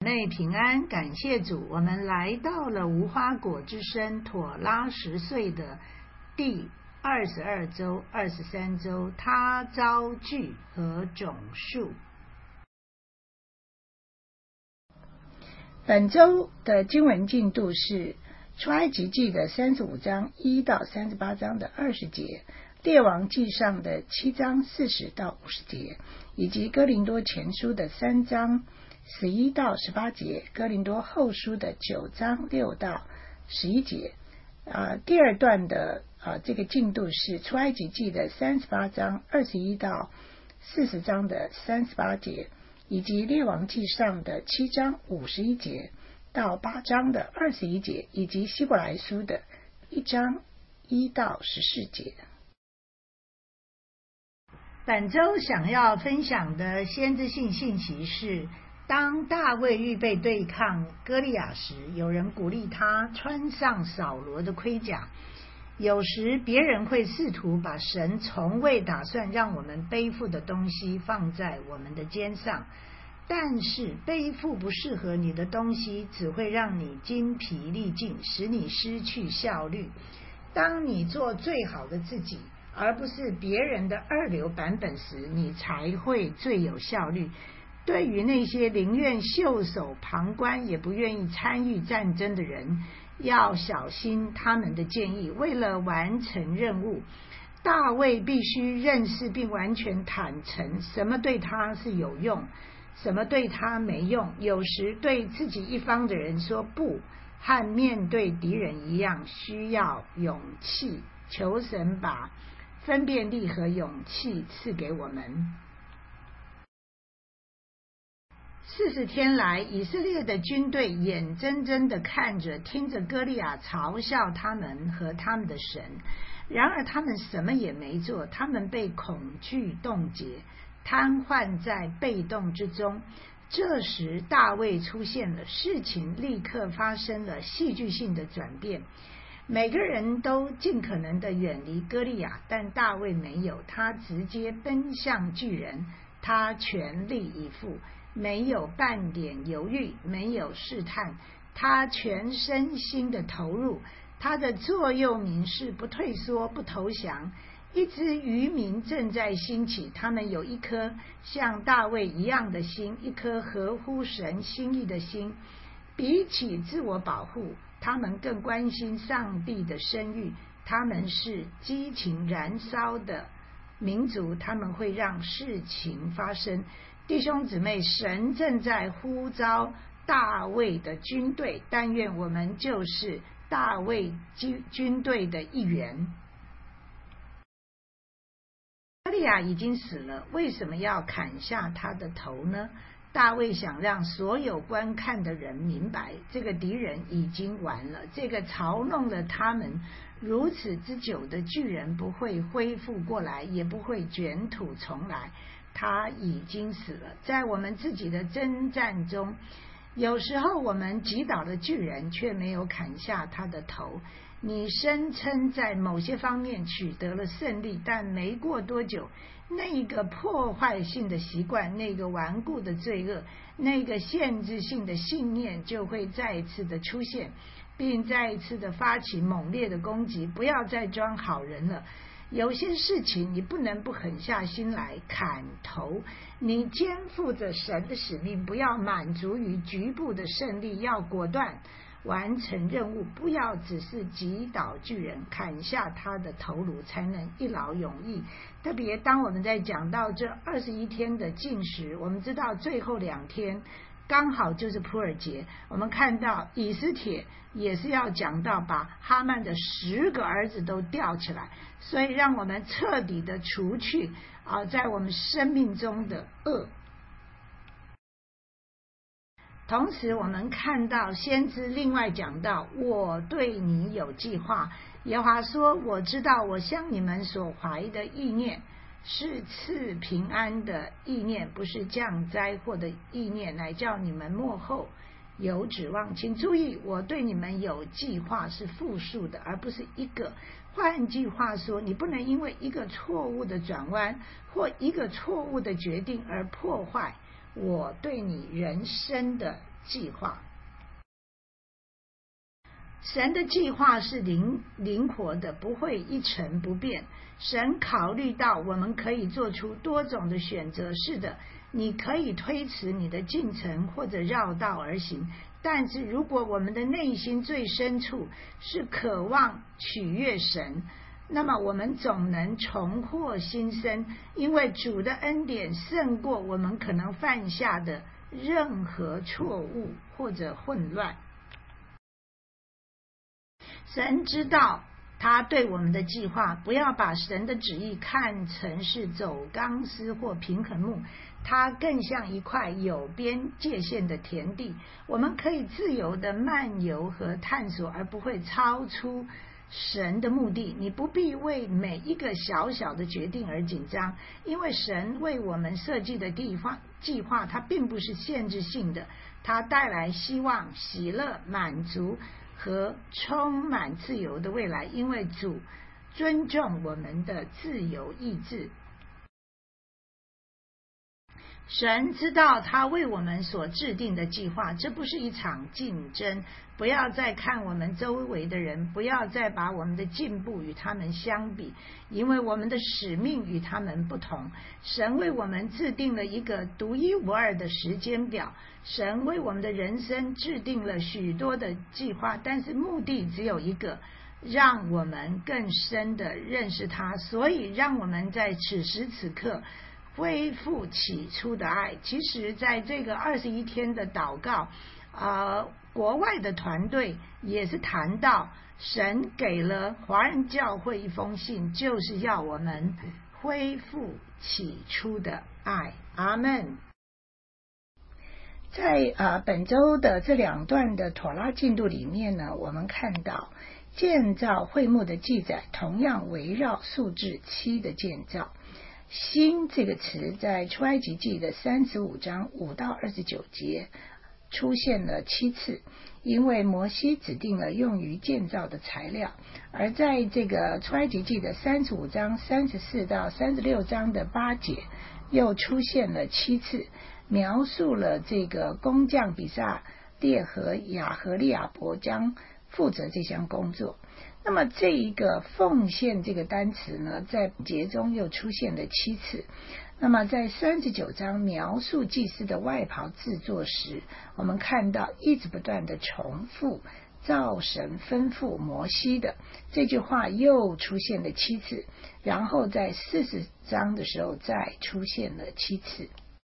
妹平安，感谢主，我们来到了无花果之声妥拉10岁的第22周、23周，他遭拒和种树。本周的经文进度是出埃及记的35章1到38章的20节，列王记上的7章40到50节，以及哥林多前书的3章11到18节，哥林多后书的9章6到11节。第二段的这个进度是出埃及记的38章21到40章的38节，以及列王记上的7章51节到8章的21节，以及希伯来书的1章1到14节。本周想要分享的先知性信息是，当大卫预备对抗歌利亚时，有人鼓励他穿上扫罗的盔甲。有时别人会试图把神从未打算让我们背负的东西放在我们的肩上，但是背负不适合你的东西只会让你精疲力尽，使你失去效率。当你做最好的自己，而不是别人的二流版本时，你才会最有效率。对于那些宁愿袖手旁观也不愿意参与战争的人，要小心他们的建议。为了完成任务，大卫必须认识并完全坦诚什么对他是有用，什么对他没用。有时对自己一方的人说不，和面对敌人一样，需要勇气。求神把分辨力和勇气赐给我们。40天来，以色列的军队眼睁睁地看着、听着歌利亚嘲笑他们和他们的神，然而他们什么也没做，他们被恐惧冻结，瘫痪在被动之中。这时大卫出现了，事情立刻发生了戏剧性的转变。每个人都尽可能地远离歌利亚，但大卫没有，他直接奔向巨人，他全力以赴，没有半点犹豫，没有试探，他全身心的投入。他的座右铭是不退缩，不投降。一支渔民正在兴起，他们有一颗像大卫一样的心，一颗合乎神心意的心。比起自我保护，他们更关心上帝的声誉。他们是激情燃烧的民族，他们会让事情发生。弟兄姊妹，神正在呼召大卫的军队，但愿我们就是大卫军队的一员。歌利亚已经死了，为什么要砍下他的头呢？大卫想让所有观看的人明白，这个敌人已经完了，这个嘲弄了他们如此之久的巨人不会恢复过来，也不会卷土重来，他已经死了。在我们自己的征战中，有时候我们击倒了巨人，却没有砍下他的头。你声称在某些方面取得了胜利，但没过多久，那个破坏性的习惯，那个顽固的罪恶，那个限制性的信念就会再一次的出现，并再一次的发起猛烈的攻击。不要再装好人了，有些事情你不能不狠下心来砍头。你肩负着神的使命，不要满足于局部的胜利，要果断完成任务，不要只是击倒巨人，砍下他的头颅，才能一劳永逸。特别当我们在讲到这21天的禁食，我们知道最后2天刚好就是普尔节，我们看到以斯帖也是要讲到把哈曼的10个儿子都吊起来，所以让我们彻底的除去在我们生命中的恶。同时我们看到先知另外讲到，我对你有计划，耶和华说，我知道我向你们所怀的意念是赐平安的意念，不是降灾祸的意念，乃叫你们末后有指望。请注意，我对你们有计划是复数的，而不是一个。换句话说，你不能因为一个错误的转弯或一个错误的决定而破坏我对你人生的计划。神的计划是灵活的，不会一成不变。神考虑到我们可以做出多种的选择，是的，你可以推迟你的进程或者绕道而行，但是如果我们的内心最深处是渴望取悦神，那么我们总能重获新生，因为主的恩典胜过我们可能犯下的任何错误或者混乱。神知道他对我们的计划，不要把神的旨意看成是走钢丝或平衡木，它更像一块有边界线的田地，我们可以自由的漫游和探索，而不会超出神的目的。你不必为每一个小小的决定而紧张，因为神为我们设计的计划它并不是限制性的，它带来希望、喜乐、满足和充满自由的未来，因为主尊重我们的自由意志。神知道他为我们所制定的计划，这不是一场竞争。不要再看我们周围的人，不要再把我们的进步与他们相比，因为我们的使命与他们不同。神为我们制定了一个独一无二的时间表，神为我们的人生制定了许多的计划，但是目的只有一个，让我们更深的认识他。所以让我们在此时此刻恢复起初的爱。其实在这个21天的祷告，国外的团队也是谈到神给了华人教会一封信，就是要我们恢复起初的爱。阿们。在本周的这2段的妥拉进度里面呢，我们看到建造会幕的记载同样围绕数字7的建造。新这个词在出埃及记的35章5到29节出现了7次，因为摩西指定了用于建造的材料。而在这个出埃及记的35章34到36章的8节又出现了7次，描述了这个工匠比萨列和亚和利亚伯将负责这项工作。那么这一个奉献这个单词呢，在节中又出现了7次。那么在39章描述祭司的外袍制作时，我们看到一直不断的重复照神吩咐摩西的这句话又出现了7次，然后在40章的时候再出现了7次。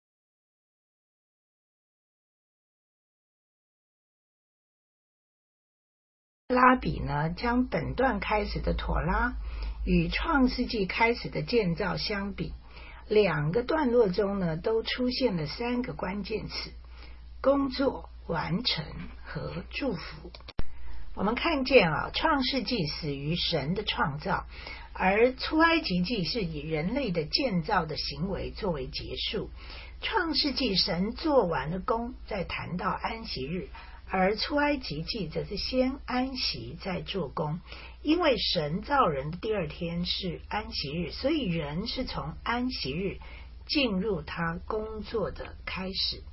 拉比呢，将本段开始的妥拉与创世纪开始的建造相比，2个段落中呢都出现了3个关键词：工作、完成和祝福。我们看见创世纪始于神的创造，而出埃及记是以人类的建造的行为作为结束。创世纪神做完了工，再谈到安息日，而出埃及记则是先安息再做工。因为神造人的第2天是安息日，所以人是从安息日进入他工作的开始。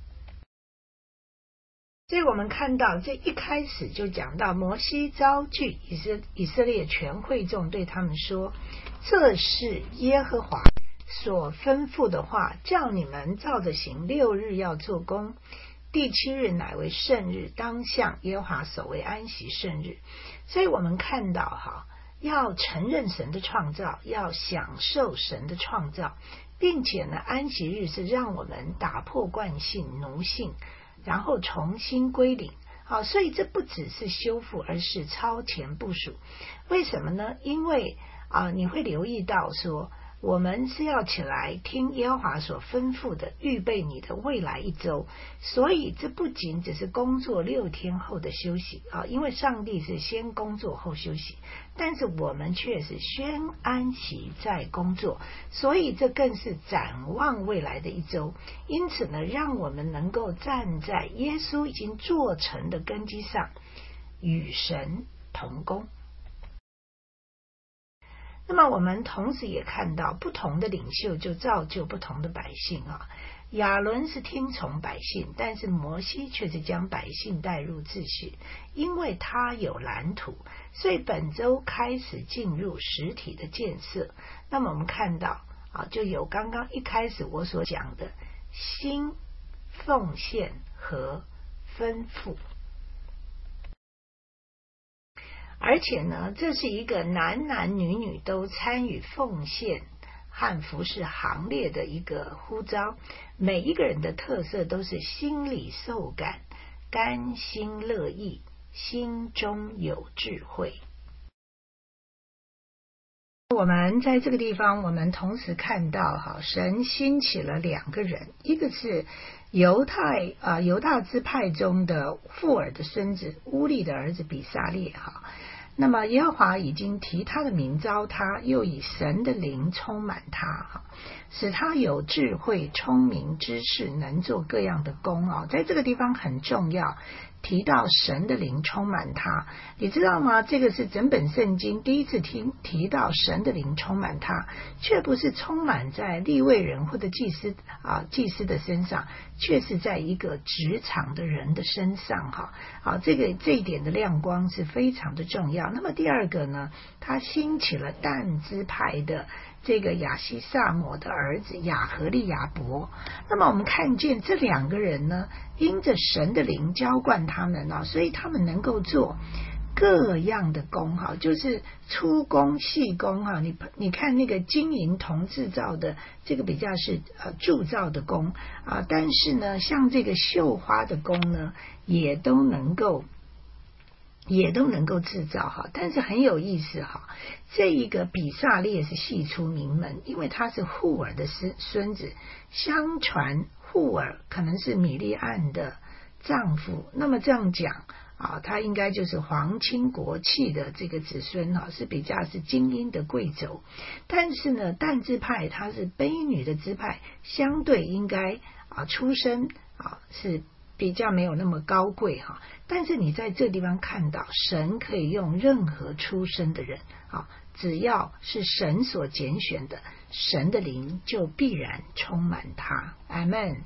所以我们看到这一开始就讲到摩西召聚以色列全会众，对他们说，这是耶和华所吩咐的话，叫你们照着行，6日要做工，第7日乃为圣日，当向耶和华守为安息圣日。所以我们看到要承认神的创造，要享受神的创造，并且呢，安息日是让我们打破惯性奴性，然后重新归零。所以这不只是修复，而是超前部署。为什么呢？因为你会留意到说，我们是要起来听耶和华所吩咐的，预备你的未来1周。所以这不仅只是工作6天后的休息因为上帝是先工作后休息，但是我们却是先安息再工作，所以这更是展望未来的1周。因此呢，让我们能够站在耶稣已经做成的根基上，与神同工。 那么我们同时也看到，不同的领袖就造就不同的百姓啊。亚伦是听从百姓，但是摩西却是将百姓带入秩序，因为他有蓝图，所以本周开始进入实体的建设。那么我们看到就有刚刚一开始我所讲的新奉献和吩咐。而且呢，这是一个男男女女都参与奉献和服事行列的一个呼召，每一个人的特色都是心里受感，甘心乐意，心中有智慧。我们在这个地方，我们同时看到神兴起了2个人，一个是犹大支派中的富尔的孙子乌利的儿子比撒列那么耶和华已经提他的名召他，又以神的灵充满他使他有智慧、聪明、知识，能做各样的工在这个地方很重要，提到神的灵充满他，你知道吗？这个是整本圣经第一次提到神的灵充满他，却不是充满在利未人或者祭司的身上，却是在一个职场的人的身上这一点的亮光是非常的重要。那么第二个呢，他兴起了但支派的这个亚西萨摩的儿子亚和利亚伯。那么我们看见这2个人呢，因着神的灵浇灌他们所以他们能够做各样的工就是粗工细工你看那个金银铜制造的这个比较是铸造的工但是呢，像这个绣花的工呢，也都能够制造但是很有意思这一个比撒列是系出名门，因为他是户尔的孙子，相传户尔可能是米利暗的丈夫，那么这样讲他应该就是皇亲国戚的这个子孙是比较是精英的贵族。但是呢，但支派他是卑女的支派，相对应该出身是比较没有那么高贵但是你在这地方看到神可以用任何出身的人只要是神所拣选的，神的灵就必然充满他。阿们。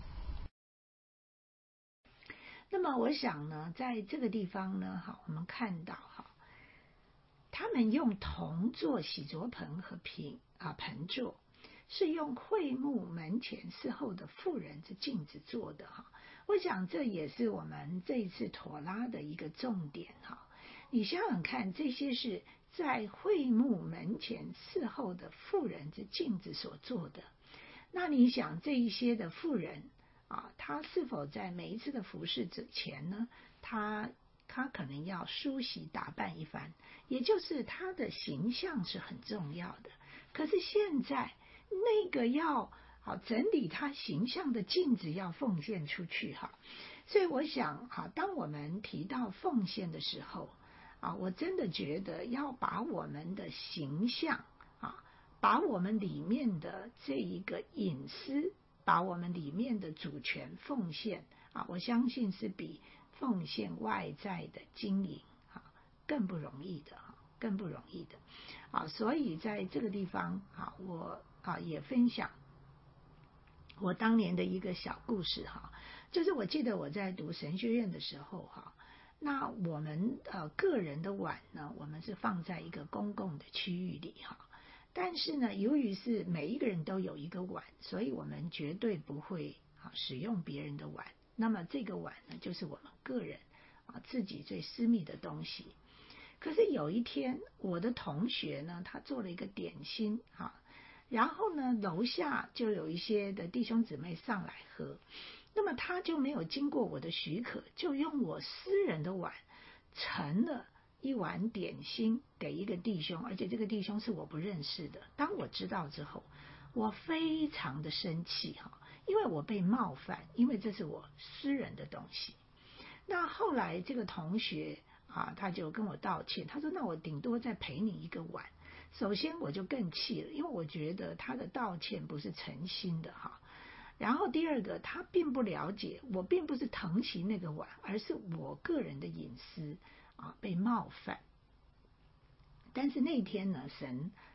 那么我想呢，在这个地方呢我们看到他们用铜做洗濯盆和盆座，是用会幕门前伺候的妇人之镜子做的我想这也是我们这一次妥拉的一个重点你想想看，这些是在会幕门前伺候的妇人之镜子所做的，那你想这一些的妇人他是否在每一次的服事之前呢，他可能要梳洗打扮一番，也就是他的形象是很重要的。可是现在那个要整理他形象的镜子要奉献出去所以我想当我们提到奉献的时候我真的觉得要把我们的形象把我们里面的这一个隐私，把我们里面的主权奉献我相信是比奉献外在的经营更不容易的所以在这个地方我也分享我当年的一个小故事就是我记得我在读神学院的时候那我们个人的碗呢，我们是放在一个公共的区域里但是呢，由于是每一个人都有一个碗，所以我们绝对不会使用别人的碗。那么这个碗呢，就是我们个人自己最私密的东西。可是有一天，我的同学呢，他做了一个点心然后呢，楼下就有一些的弟兄姊妹上来喝，那么他就没有经过我的许可，就用我私人的碗盛了一碗点心给一个弟兄，而且这个弟兄是我不认识的。当我知道之后，我非常的生气因为我被冒犯，因为这是我私人的东西。那后来这个同学他就跟我道歉，他说那我顶多再赔你一个碗。首先我就更气了，因为我觉得他的道歉不是诚心的然后第二个，他并不了解我并不是疼惜那个碗，而是我个人的隐私被冒犯。但是那天呢，神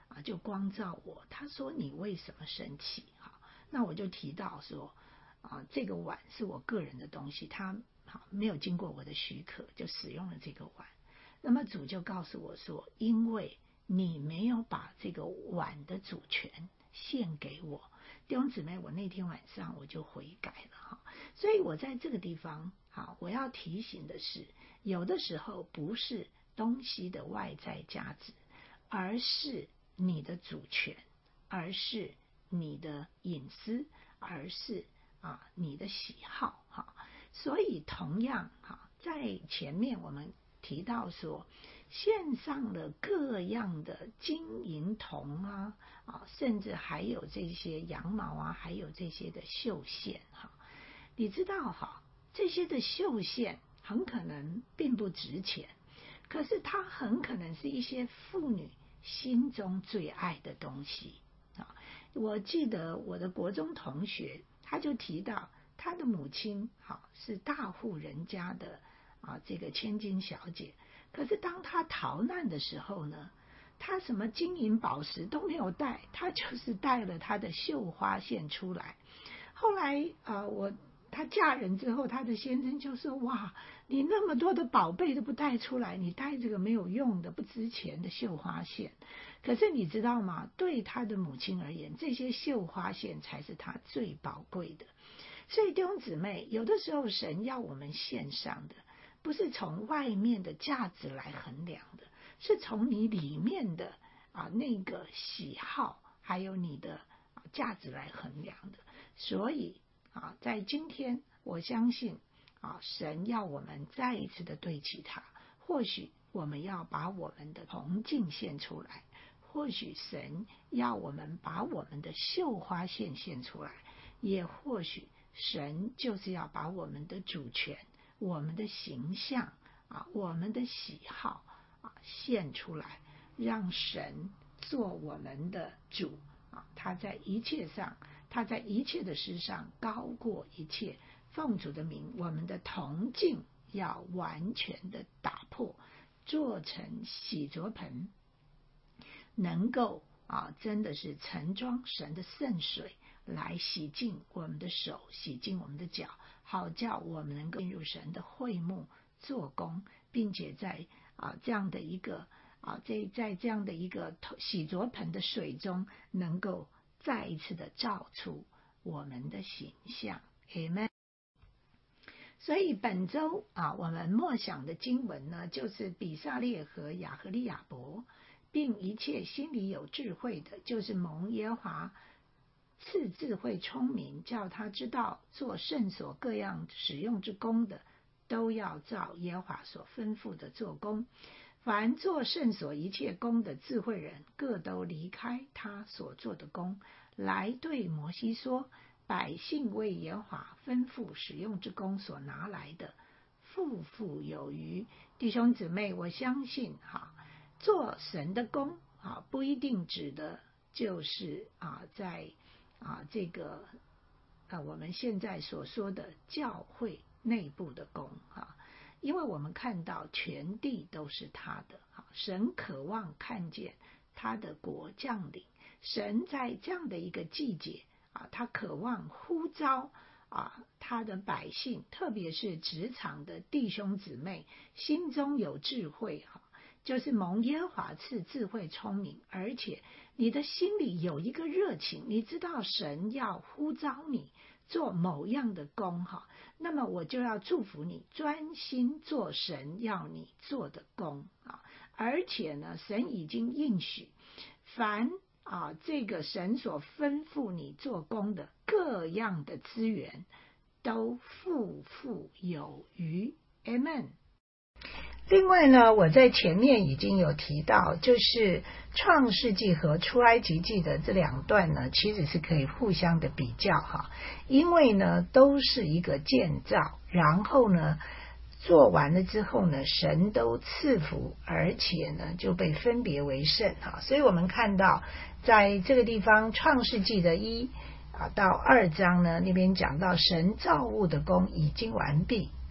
就光照我，他说你为什么生气？那我就提到说这个碗是我个人的东西，他没有经过我的许可就使用了这个碗。那么主就告诉我说，因为你没有把这个碗的主权献给我。弟兄姊妹，我那天晚上我就悔改了所以我在这个地方我要提醒的是，有的时候不是东西的外在价值，而是你的主权，而是你的隐私，而是你的喜好所以同样在前面我们提到说，线上的各样的金银铜甚至还有这些羊毛还有这些的绣线你知道这些的绣线很可能并不值钱，可是它很可能是一些妇女心中最爱的东西我记得我的国中同学，他就提到他的母亲是大户人家的这个千金小姐，可是当他逃难的时候呢，他什么金银宝石都没有带，他就是带了他的绣花线出来。后来她嫁人之后，她的先生就说，哇，你那么多的宝贝都不带出来，你带这个没有用的不值钱的绣花线。可是你知道吗，对她的母亲而言，这些绣花线才是她最宝贵的。所以弟兄姊妹，有的时候神要我们献上的不是从外面的价值来衡量的，是从你里面的那个喜好还有你的价值来衡量的。所以在今天我相信神要我们再一次的对齐他，或许我们要把我们的铜镜献出来，或许神要我们把我们的绣花线献出来，也或许神就是要把我们的主权，我们的形象我们的喜好献出来，让神做我们的主他在一切上，他在一切的事上高过一切。奉主的名，我们的铜镜要完全的打破，做成洗濯盆，能够真的是盛装神的圣水来洗净我们的手，洗净我们的脚，好叫我们能够进入神的会幕做工，并且在这样的一个在这样的一个洗濯盆的水中，能够再一次的照出我们的形象。 Amen。 所以本周我们默想的经文呢，就是比撒列和雅和利亚伯，并一切心里有智慧的，就是蒙耶和华赐智慧聪明，叫他知道做圣所各样使用之功的，都要照耶和华所吩咐的做工。凡做圣所一切工的智慧人，各都离开他所做的工，来对摩西说，百姓为耶和华吩咐使用之功所拿来的，富富有余。弟兄姊妹，我相信做神的工不一定指的就是在这个我们现在所说的教会内部的工因为我们看到全地都是他的神渴望看见他的国降临，神在这样的一个季节他渴望呼召他的百姓，特别是职场的弟兄姊妹，心中有智慧就是蒙耶和华赐智慧聪明，而且你的心里有一个热情，你知道神要呼召你做某样的工那么我就要祝福你专心做神要你做的工而且呢，神已经应许，凡这个神所吩咐你做工的各样的资源都富富有余。 Amen。 另外呢，我在前面已经有提到，就是创世纪和出埃及记的这两段呢，其实是可以互相的比较因为呢都是一个建造，然后呢做完了之后呢，神都赐福，而且呢就被分别为圣所以我们看到在这个地方创世纪的1到2章呢，那边讲到神造物的工已经完毕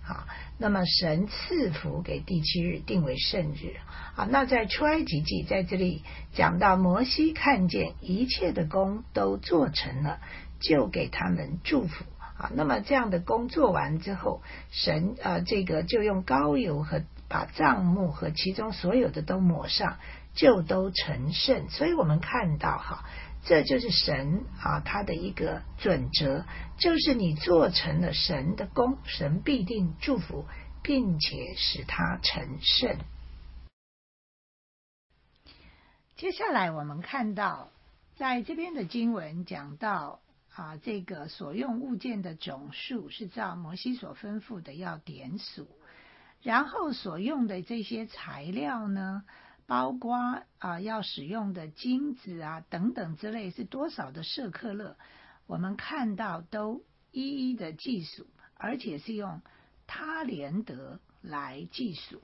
好，那么神赐福给第7日，定为圣日。好，那在出埃及记在这里讲到摩西看见一切的工都做成了，就给他们祝福。啊，那么这样的工做完之后，神这个就用膏油和把帐幕和其中所有的都抹上，就都成圣。所以我们看到这就是神他的一个准则，就是你做成了神的工，神必定祝福，并且使他成圣。接下来我们看到在这边的经文讲到这个所用物件的总数是照摩西所吩咐的要点数，然后所用的这些材料呢，包括要使用的金子等等之类是多少的舍客勒，我们看到都一一的计数，而且是用他连得来计数。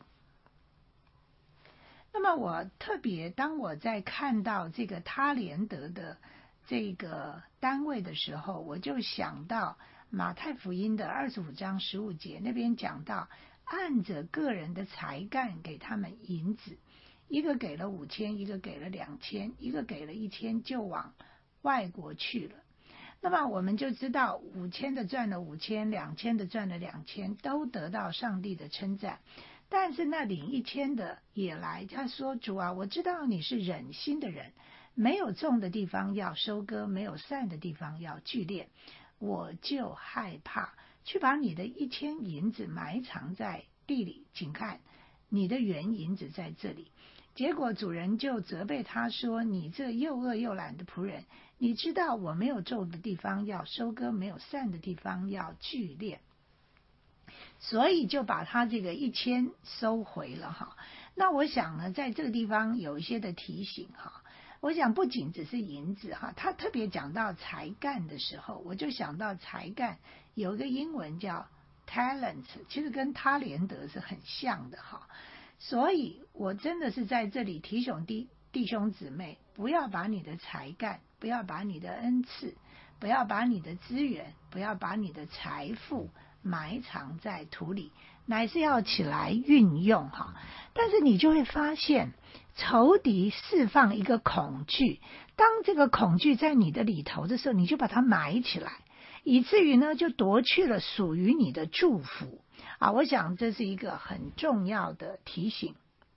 那么我特别当我在看到这个他连得的这个单位的时候，我就想到马太福音的25章15节，那边讲到按着个人的才干给他们银子，一个给了5000，一个给了2000，一个给了1000，就往外国去了。那么我们就知道5000的赚了5000，2000的赚了2000，都得到上帝的称赞。但是那领1000的也来，他说：主啊，我知道你是忍心的人，没有种的地方要收割，没有散的地方要聚敛，我就害怕，去把你的1000银子埋藏在地里，请看你的原银子在这里。结果主人就责备他说：你这又恶又懒的仆人，你知道我没有种的地方要收割，没有散的地方要聚敛，所以就把他这个1000收回了那我想呢，在这个地方有一些的提醒我想不仅只是银子他特别讲到才干的时候，我就想到才干有一个英文叫 talent， 其实跟他连得是很像的所以我真的是在这里提醒弟兄姊妹，不要把你的才干，不要把你的恩赐，不要把你的资源，不要把你的财富埋藏在土里，乃是要起来运用但是你就会发现，仇敌释放一个恐惧，当这个恐惧在你的里头的时候，你就把它埋起来，以至于呢就夺去了属于你的祝福我想这是一个很重要的提醒。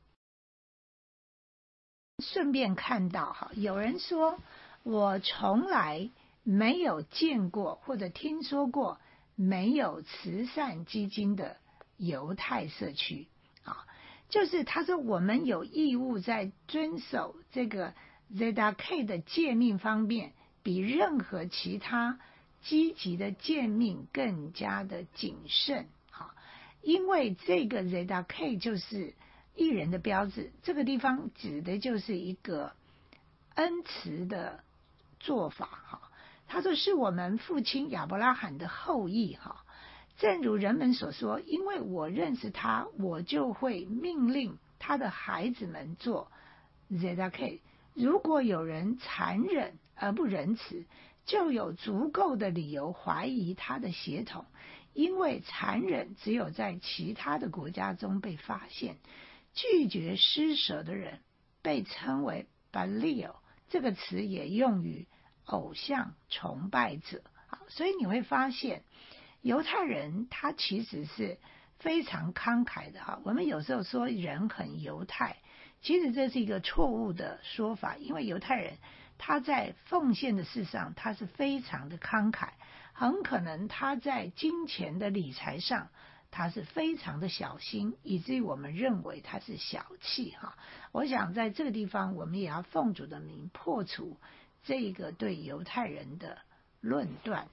顺便看到有人说我从来没有见过或者听说过没有慈善基金的犹太社区就是他说我们有义务在遵守这个 ZK 的诫命方面，比任何其他积极的诫命更加的谨慎因为这个 ZK 就是义人的标志，这个地方指的就是一个恩慈的做法他说是我们父亲亚伯拉罕的后裔正如人们所说，因为我认识他，我就会命令他的孩子们做 ZK。 如果有人残忍而不仁慈，就有足够的理由怀疑他的血统，因为残忍只有在其他的国家中被发现。拒绝施舍的人被称为 Baalil， 这个词也用于偶像崇拜者所以你会发现犹太人他其实是非常慷慨的我们有时候说人很犹太，其实这是一个错误的说法，因为犹太人他在奉献的事上他是非常的慷慨，很可能他在金钱的理财上他是非常的小心，以至于我们认为他是小气我想在这个地方我们也要奉主的名破除这个对犹太人的论断。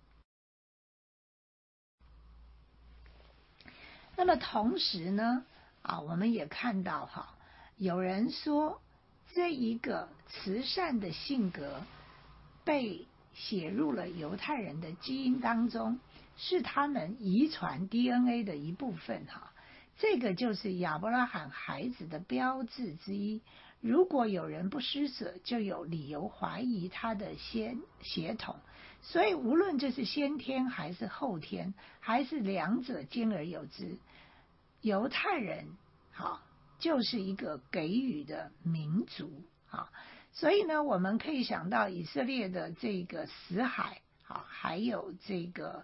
那么同时呢我们也看到有人说这一个慈善的性格被写入了犹太人的基因当中，是他们遗传 DNA 的一部分这个就是亚伯拉罕孩子的标志之一。如果有人不施舍，就有理由怀疑他的血统。 所以无论这是先天还是后天，还是两者兼而有之，犹太人好就是一个给予的民族啊。所以呢，我们可以想到以色列的这个死海啊，还有这个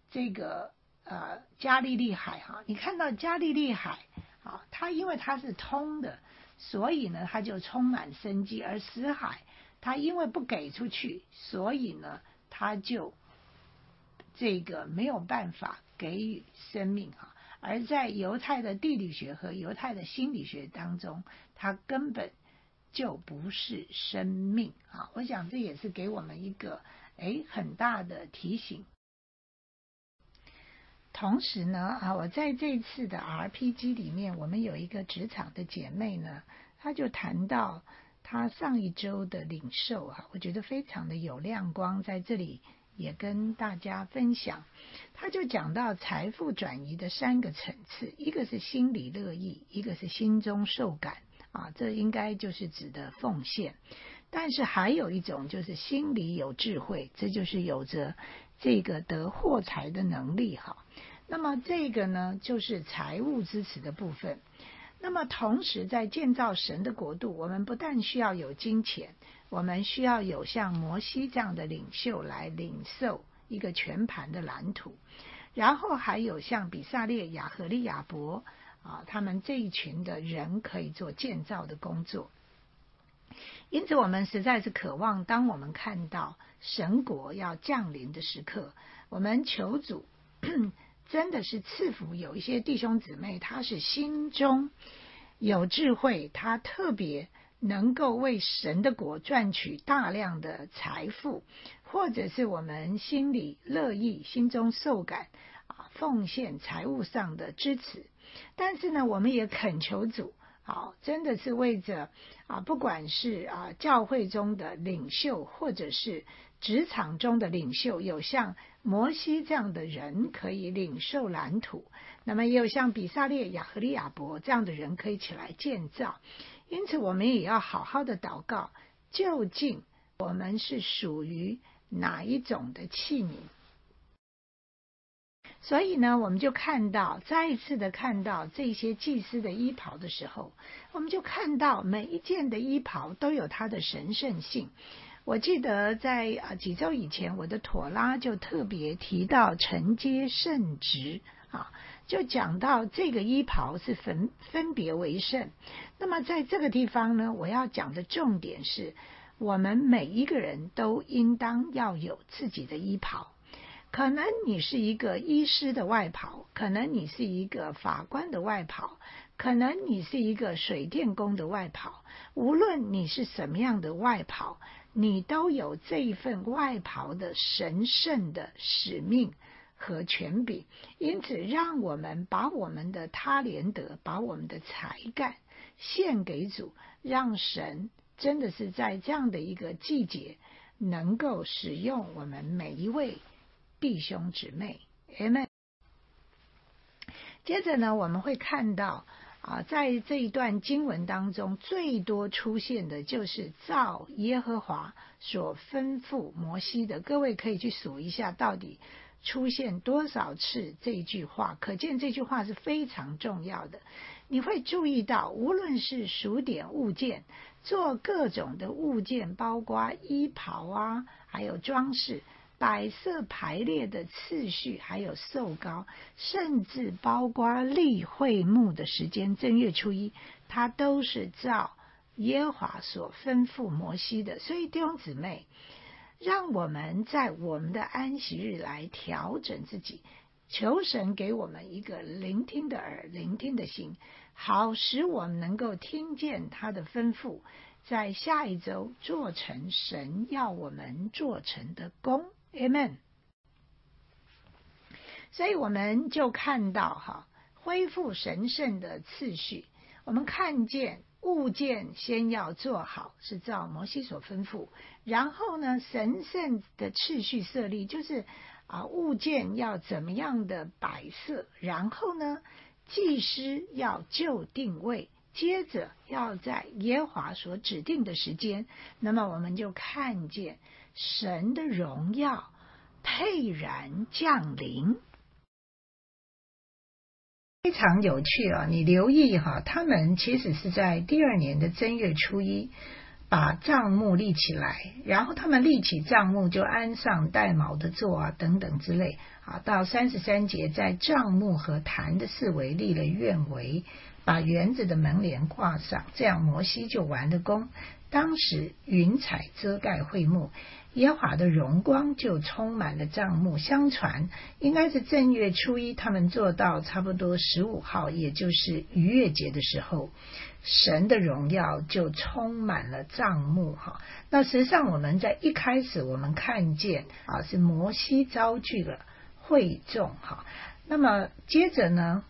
加利利海哈，你看到加利利海啊，它因为它是通的，所以呢它就充满生机，而死海它因为不给出去，所以呢它就这个没有办法给予生命哈。而在犹太的地理学和犹太的心理学当中，它根本就不是生命啊！我想这也是给我们一个很大的提醒。同时呢我在这次的 RPG 里面，我们有一个职场的姐妹呢，她就谈到她上一周的领受啊，我觉得非常的有亮光，在这里也跟大家分享。她就讲到财富转移的3个层次，一个是心里乐意，一个是心中受感啊，这应该就是指的奉献。但是还有一种就是心里有智慧，这就是有着这个得获财的能力哈。那么这个呢，就是财务支持的部分。那么同时在建造神的国度，我们不但需要有金钱，我们需要有像摩西这样的领袖来领受一个全盘的蓝图，然后还有像比撒列、亚和利亚伯他们这一群的人可以做建造的工作。因此我们实在是渴望，当我们看到神国要降临的时刻，我们求主真的是赐福有一些弟兄姊妹，他是心中有智慧，他特别能够为神的国赚取大量的财富，或者是我们心里乐意，心中受感奉献财务上的支持。但是呢，我们也恳求主真的是为着不管是教会中的领袖，或者是职场中的领袖，有像摩西这样的人可以领受蓝图，那么也有像比撒列、亚和利亚伯这样的人可以起来建造。因此我们也要好好的祷告，究竟我们是属于哪一种的器皿。所以呢，我们就看到，再一次的看到这些祭司的衣袍的时候，我们就看到每一件的衣袍都有它的神圣性。我记得在几周以前，我的妥拉就特别提到承接圣职就讲到这个衣袍是分别为圣。那么在这个地方呢，我要讲的重点是，我们每一个人都应当要有自己的衣袍。可能你是一个医师的外袍，可能你是一个法官的外袍，可能你是一个水电工的外袍。无论你是什么样的外袍，你都有这一份外袍的神圣的使命和权柄。因此让我们把我们的他连德，把我们的才干献给主，让神真的是在这样的一个季节能够使用我们每一位弟兄姊妹 Amen。 接着呢，我们会看到在这一段经文当中，最多出现的就是照耶和华所吩咐摩西的。各位可以去数一下，到底出现多少次这一句话，可见这句话是非常重要的。你会注意到，无论是数点物件，做各种的物件，包括衣袍还有装饰，摆设排列的次序，还有受膏，甚至包括立会幕的时间，正月初一，它都是照耶和华所吩咐摩西的。所以弟兄姊妹，让我们在我们的安息日来调整自己，求神给我们一个聆听的耳，聆听的心，好使我们能够听见他的吩咐，在下一周做成神要我们做成的工。Amen。 所以我们就看到恢复神圣的次序。我们看见物件先要做好，是照摩西所吩咐，然后呢，神圣的次序设立，就是物件要怎么样的摆设，然后呢，祭司要就定位，接着要在耶和华所指定的时间。那么我们就看见神的荣耀沛然降临。非常有趣啊！你留意哈，他们其实是在第2年的正月初一把帐幕立起来，然后他们立起帐幕就安上带卯的座啊等等之类啊。到33节，在帐幕和坛的四围立了院围，把园子的门帘挂上，这样摩西就完了工。当时云彩遮盖会幕，耶和华的荣光就充满了帐幕。相传应该是正月初一，他们做到差不多15号，也就是逾越节的时候，神的荣耀就充满了帐幕哈。那实际上我们在一开始我们看见是摩西招聚了会众哈。那么接着呢，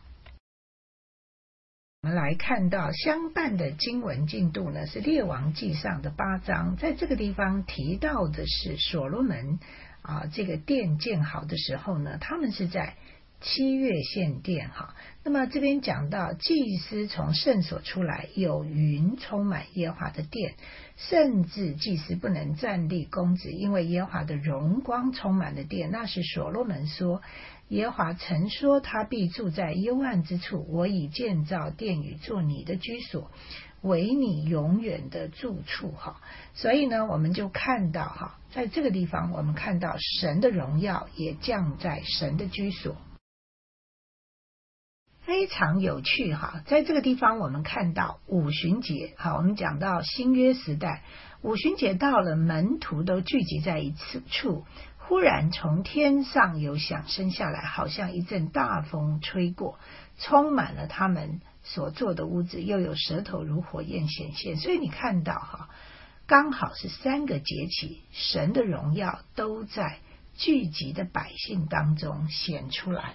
我们来看到相伴的经文进度呢，是列王记上的8章。在这个地方提到的是所罗门这个殿建好的时候呢，他们是在7月献殿哈。那么这边讲到祭司从圣所出来，有云充满耶和华的殿，甚至祭司不能站立供职，因为耶和华的荣光充满了殿。那是所罗门说，耶和华曾说他必住在幽暗之处，我已建造殿宇做你的居所，为你永远的住处哈。所以呢，我们就看到在这个地方我们看到神的荣耀也降在神的居所，非常有趣哈。在这个地方我们看到五旬节我们讲到新约时代，五旬节到了，门徒都聚集在一处，忽然从天上有响声下来，好像一阵大风吹过，充满了他们所坐的屋子，又有舌头如火焰显现。所以你看到刚好是3个节期，神的荣耀都在聚集的百姓当中显出来。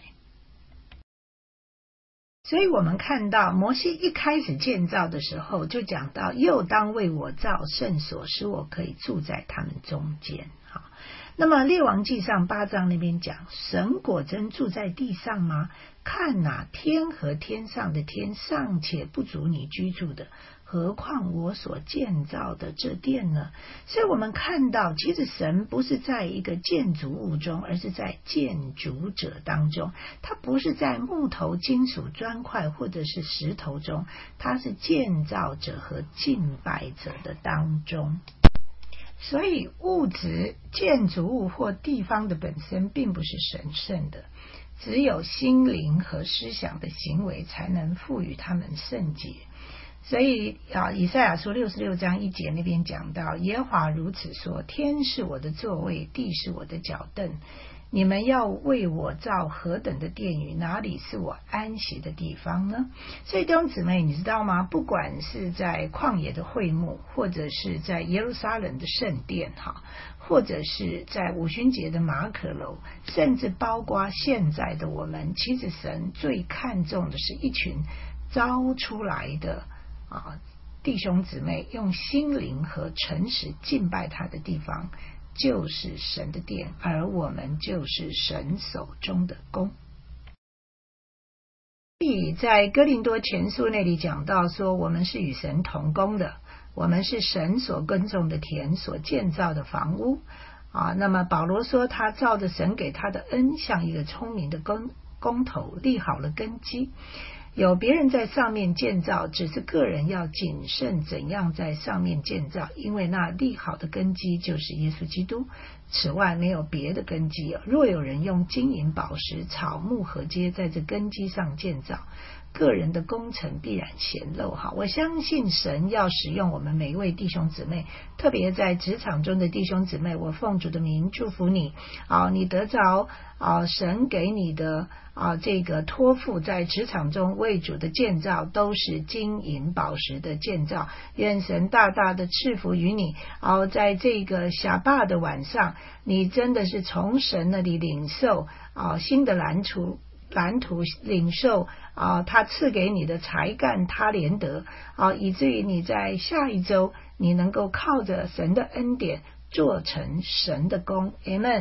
所以我们看到摩西一开始建造的时候就讲到，又当为我造圣所，使我可以住在他们中间。那么列王记上8章那边讲，神果真住在地上吗？看天和天上的天尚且不足你居住的，何况我所建造的这殿呢？所以我们看到其实神不是在一个建筑物中，而是在建筑者当中。他不是在木头、金属、砖块或者是石头中，他是建造者和敬拜者的当中。所以物质、建筑物或地方的本身并不是神圣的，只有心灵和思想的行为才能赋予他们圣洁。所以以赛亚书66章1节那边讲到，耶和华如此说，天是我的座位，地是我的脚凳，你们要为我造何等的殿宇，哪里是我安息的地方呢？所以弟兄姊妹，你知道吗？不管是在旷野的会幕，或者是在耶路撒冷的圣殿或者是在五旬节的马可楼，甚至包括现在的我们，其实神最看重的是一群招出来的弟兄姊妹，用心灵和诚实敬拜他的地方就是神的殿，而我们就是神手中的工。所以在哥林多前书那里讲到说，我们是与神同工的，我们是神所耕种的田，所建造的房屋那么保罗说，他照着神给他的恩，像一个聪明的工头立好了根基，有别人在上面建造，只是个人要谨慎怎样在上面建造，因为那立好的根基就是耶稣基督，此外没有别的根基。若有人用金银宝石、草木禾秸在这根基上建造，个人的工程必然显露我相信神要使用我们每一位弟兄姊妹，特别在职场中的弟兄姊妹，我奉主的名祝福你你得着神给你的这个托付，在职场中为主的建造都是金银宝石的建造。愿神大大的赐福于你在这个夏巴的晚上，你真的是从神那里领受新的蓝图，领受他赐给你的才干他连得以至于你在下一周你能够靠着神的恩典做成神的工。 Amen。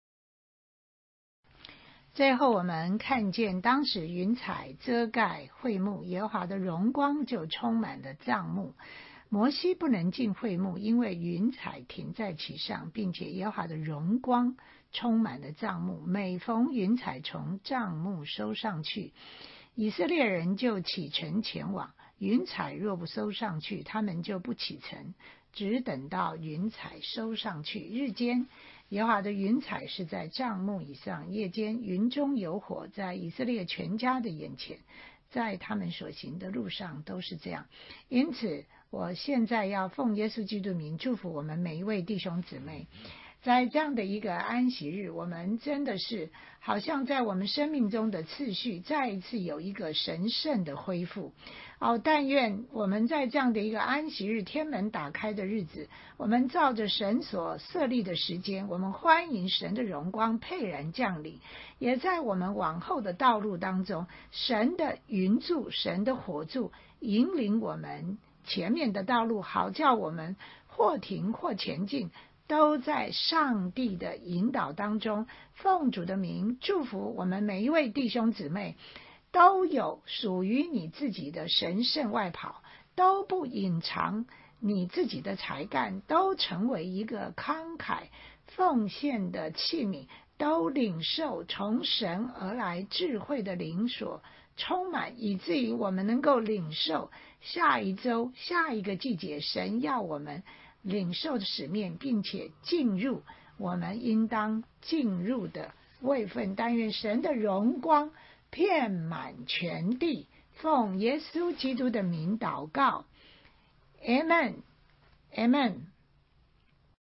最后我们看见当时云彩遮盖会幕，耶和华的荣光就充满了帐幕，摩西不能进会幕，因为云彩停在其上，并且耶和华的荣光充满了帐幕，每逢云彩从帐幕收上去，以色列人就启程前往。云彩若不收上去，他们就不启程，只等到云彩收上去。日间耶和华的云彩是在帐幕以上，夜间云中有火，在以色列全家的眼前，在他们所行的路上都是这样。因此我现在要奉耶稣基督名祝福我们每一位弟兄姊妹，在这样的一个安息日，我们真的是好像在我们生命中的次序再一次有一个神圣的恢复。但愿我们在这样的一个安息日，天门打开的日子，我们照着神所设立的时间，我们欢迎神的荣光沛然降临，也在我们往后的道路当中，神的云柱、神的火柱引领我们前面的道路，好叫我们或停或前进，都在上帝的引导当中。奉主的名祝福我们每一位弟兄姊妹，都有属于你自己的神圣外袍，都不隐藏你自己的才干，都成为一个慷慨奉献的器皿，都领受从神而来智慧的灵所充满，以至于我们能够领受下一周、下一个季节神要我们领受的使命，并且进入我们应当进入的位分。但愿神的荣光遍满全地，奉耶稣基督的名祷告， Amen Amen。